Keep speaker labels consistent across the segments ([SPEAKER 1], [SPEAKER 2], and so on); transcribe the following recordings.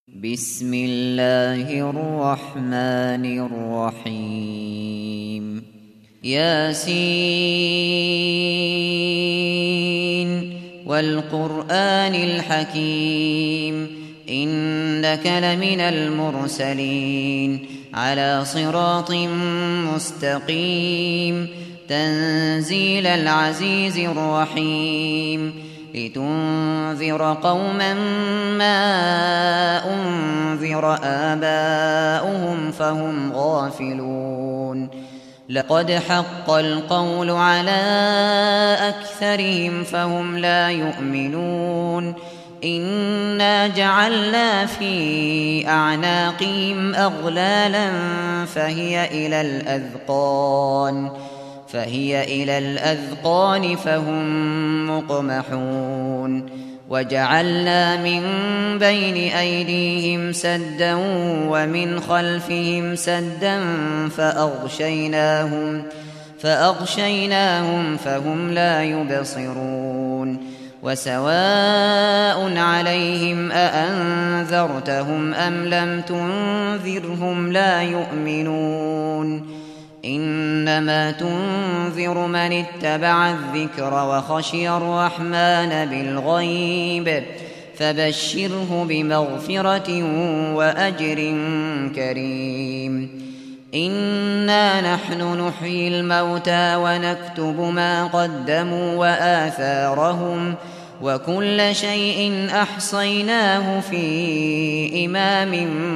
[SPEAKER 1] بسم الله الرحمن الرحيم ياسين والقرآن الحكيم إنك لمن المرسلين على صراط مستقيم تنزيل العزيز الرحيم لتنذر قوما ما أنذر آباؤهم فهم غافلون لقد حق القول على أكثرهم فهم لا يؤمنون إنا جعلنا في أعناقهم أغلالا فهي إلى الأذقان فهم مقمحون وجعلنا من بين أيديهم سدا ومن خلفهم سدا فأغشيناهم فهم لا يبصرون وسواء عليهم أأنذرتهم أم لم تنذرهم لا يؤمنون إنما تنذر من اتبع الذكر وخشي الرحمن بالغيب فبشره بمغفرة وأجر كريم إنا نحن نحيي الموتى ونكتب ما قدموا وآثارهم وكل شيء أحصيناه في إمام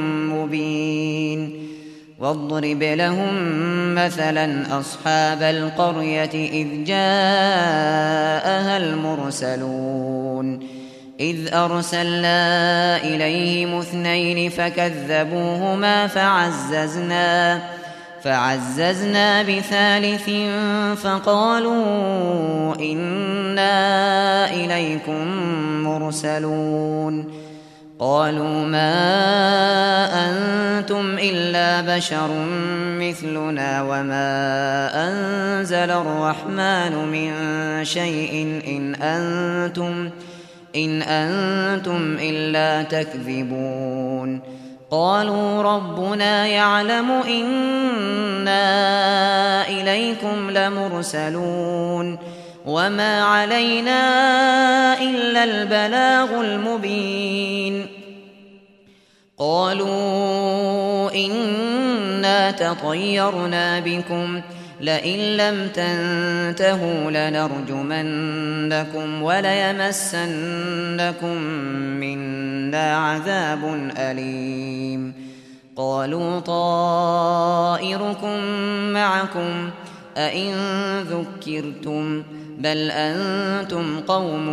[SPEAKER 1] مبين واضرب لهم مثلا أصحاب القرية إذ جاءها المرسلون إذ أرسلنا إليهم 2 فكذبوهما فعززنا بثالث فقالوا إنا إليكم مرسلون قالوا ما أنتم إلا بشر مثلنا وما أنزل الرحمن من شيء إن أنتم إلا تكذبون قالوا ربنا يعلم إنا إليكم لمرسلون وما علينا إلا البلاغ المبين قالوا إنا تطيرنا بكم لئن لم تنتهوا لنرجمنكم وليمسنكم منا عذاب أليم قالوا طائركم معكم أئن ذكرتم بل أنتم قوم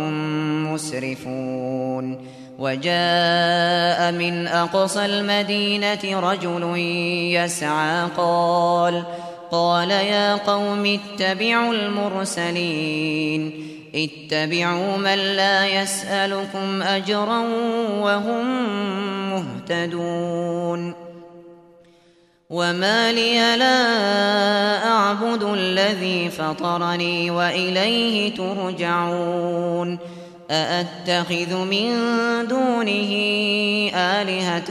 [SPEAKER 1] مسرفون وجاء من أقصى المدينة رجل يسعى قال يا قوم اتبعوا المرسلين اتبعوا من لا يسألكم أجرا وهم مهتدون وما لي لا أعبد الذي فطرني وإليه ترجعون أأتخذ من دونه آلهة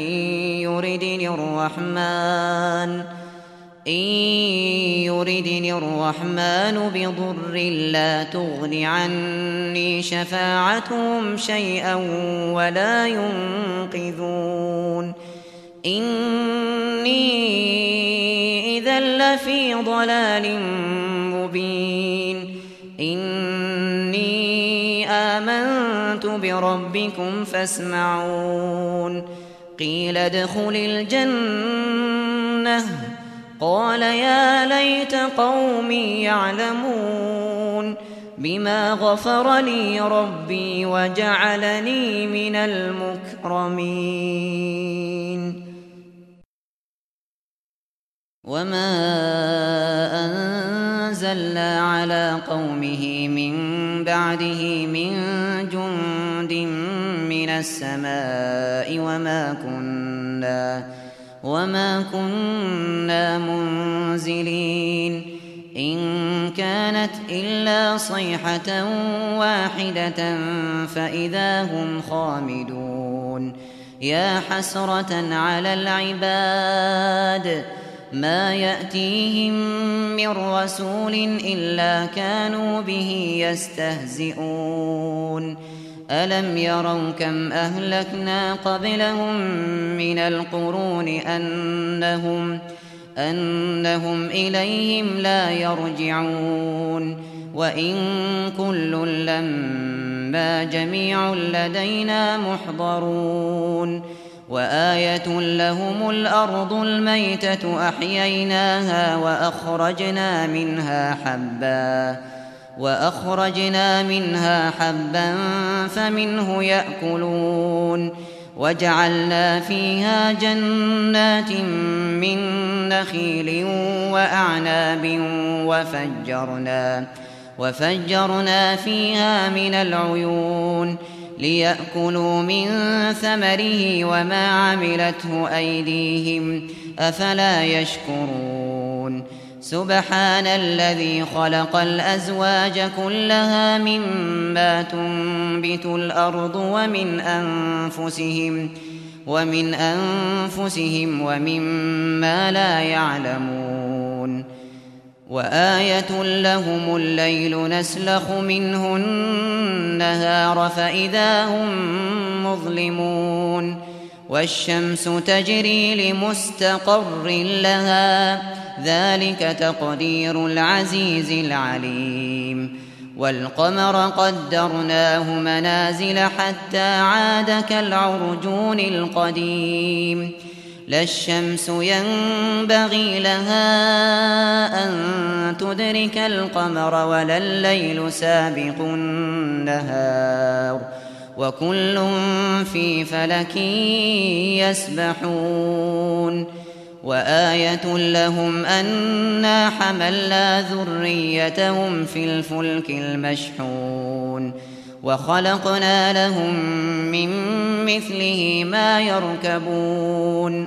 [SPEAKER 1] إن يردني الرحمن بضر لا تغن عني شفاعتهم شيئا ولا ينقذون إني إذا لفي ضلال مبين إني آمنت بربكم فاسمعون قيل ادخل الجنة قال يا ليت قومي يعلمون بما غفر لي ربي وجعلني من المكرمين وما أنزلنا على قومه من بعده من جند من السماء وما كنا منزلين إن كانت إلا صيحة واحدة فإذا هم خامدون يا حسرة على العباد ما يأتيهم من رسول إلا كانوا به يستهزئون ألم يروا كم أهلكنا قبلهم من القرون أنهم إليهم لا يرجعون وإن كل لما جميع لدينا محضرون وآية لهم الأرض الميتة أحييناها وأخرجنا منها حبا فمنه يأكلون وجعلنا فيها جنات من نخيل وأعناب وفجرنا فيها من العيون ليأكلوا من ثمره وما عملته أيديهم أفلا يشكرون سبحان الذي خلق الأزواج كلها مما تنبت الأرض ومن أنفسهم ومما لا يعلمون وآية لهم الليل نسلخ منه النهار فإذا هم مظلمون والشمس تجري لمستقر لها ذلك تقدير العزيز العليم والقمر قدرناه منازل حتى عاد كالعرجون القديم لا الشمس ينبغي لها أن تدرك القمر ولا الليل سابق النهار وكل في فلك يسبحون وآية لهم أنا حملنا ذريتهم في الفلك المشحون وخلقنا لهم من مثله ما يركبون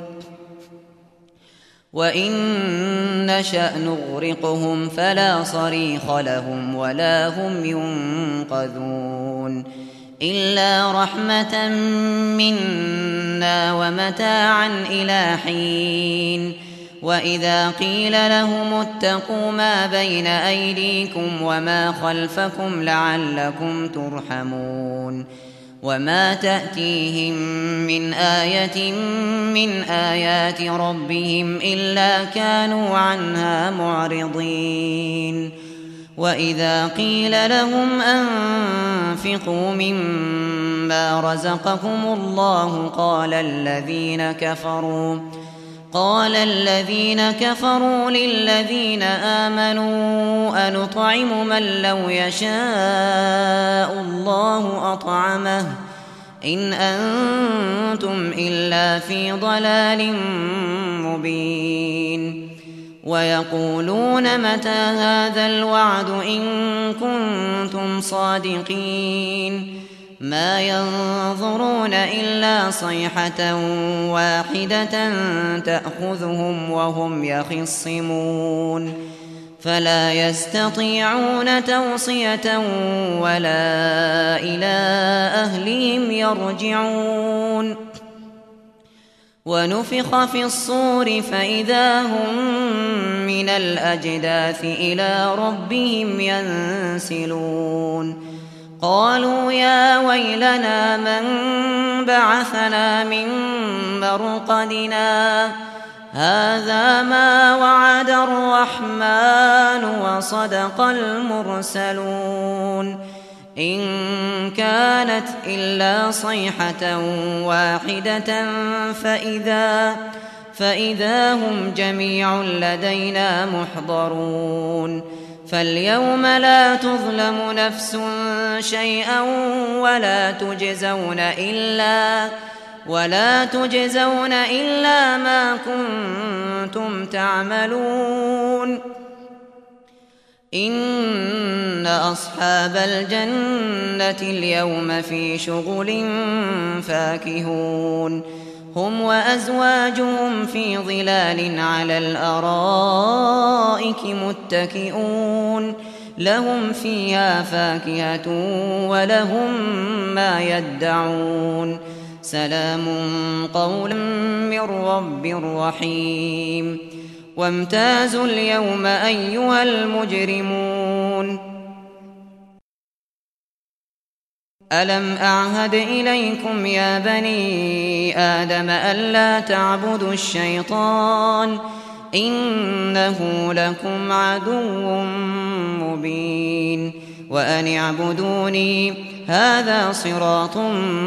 [SPEAKER 1] وإن نشأ نغرقهم فلا صريخ لهم ولا هم ينقذون إلا رحمة منا ومتاعا إلى حين وإذا قيل لهم اتقوا ما بين أيديكم وما خلفكم لعلكم ترحمون وما تأتيهم من آية من آيات ربهم إلا كانوا عنها معرضين وإذا قيل لهم أنفقوا مما رزقكم الله قال الذين كفروا للذين آمنوا أنطعم من لو يشاء الله أطعمه إن أنتم إلا في ضلال مبين ويقولون متى هذا الوعد إن كنتم صادقين ما ينظرون إلا صيحة واحدة تأخذهم وهم يخصمون فلا يستطيعون توصية ولا إلى أهلهم يرجعون ونفخ في الصور فإذا هم من الأجداث إلى ربهم ينسلون قالوا يا ويلنا من بعثنا من مرقدنا هذا ما وعد الرحمن وصدق المرسلون إن كانت إلا صيحة واحدة فإذا هم جميع لدينا محضرون فاليوم لا تظلم نفس شيئا ولا تجزون إلا ما كنتم تعملون إن أصحاب الجنة اليوم في شغل فاكهون هم وأزواجهم في ظلال على الأرائك متكئون لهم فيها فاكهة ولهم ما يدعون سلام قولا من رب رحيم وامتازوا اليوم أيها المجرمون ألم أعهد إليكم يا بني آدم ألا تعبدوا الشيطان إنه لكم عدو مبين وأن اعبدوني هذا صراط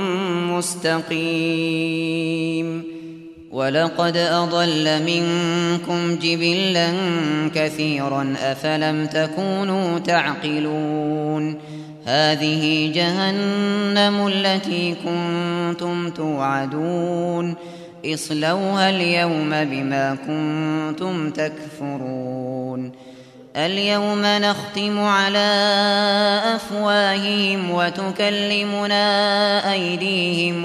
[SPEAKER 1] مستقيم ولقد أضل منكم جبلا كثيرا أفلم تكونوا تعقلون هذه جهنم التي كنتم توعدون اصلوها اليوم بما كنتم تكفرون اليوم نختم على أفواههم وتكلمنا أيديهم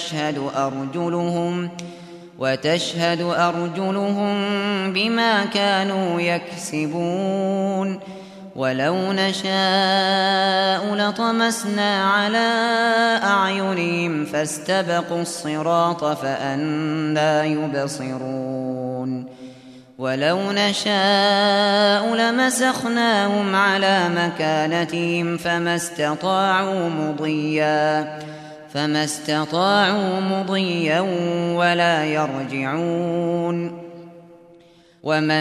[SPEAKER 1] وتشهد أرجلهم بما كانوا يكسبون ولو نشاء لطمسنا على أعينهم فاستبقوا الصراط فأنى يبصرون ولو نشاء لمسخناهم على مكانتهم فما استطاعوا مضيا ولا يرجعون ومن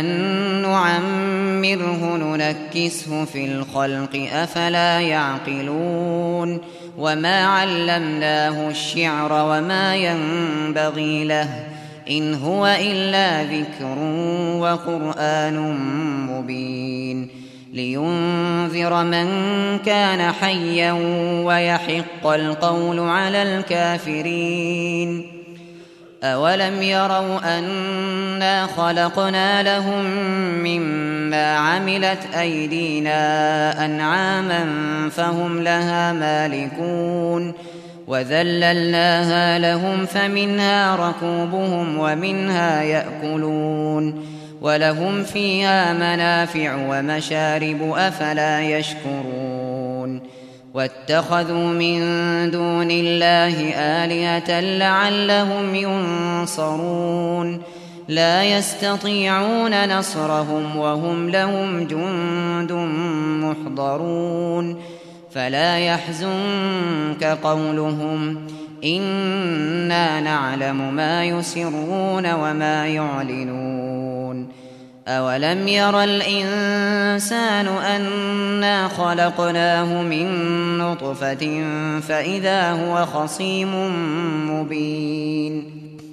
[SPEAKER 1] نعمره ننكسه في الخلق أفلا يعقلون وما علمناه الشعر وما ينبغي له إن هو إلا ذكر وقرآن مبين لينذر من كان حيا ويحق القول على الكافرين أولم يروا أنا خلقنا لهم مما عملت أيدينا أنعاما فهم لها مالكون وذللناها لهم فمنها ركوبهم ومنها يأكلون ولهم فيها منافع ومشارب أفلا يشكرون واتخذوا من دون الله آلهة لعلهم ينصرون لا يستطيعون نصرهم وهم لهم جند محضرون فلا يحزنك قولهم إنا نعلم ما يسرون وما يعلنون أولم ير الإنسان أنا خلقناه من نطفة فإذا هو خصيم مبين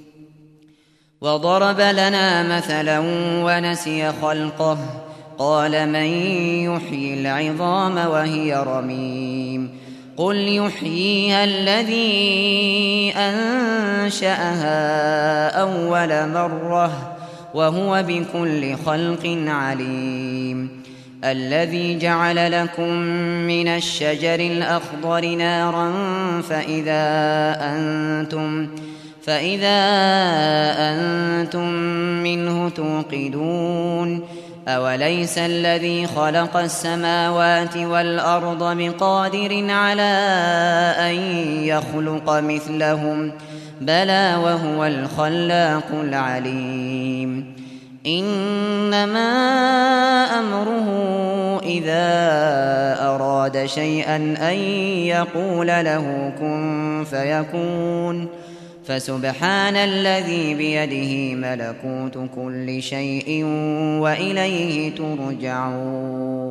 [SPEAKER 1] وضرب لنا مثلا ونسي خلقه قال من يحيي العظام وهي رميم قل يحييها الذي أنشأها أول مرة وهو بكل خلق عليم الذي جعل لكم من الشجر الأخضر نارا فإذا أنتم منه توقدون أوليس الذي خلق السماوات والأرض بقادر على أن يخلق مثلهم بلى وهو الخلاق العليم إنما أمره إذا أراد شيئا أن يقول له كن فيكون فسبحان الذي بيده ملكوت كل شيء وإليه ترجعون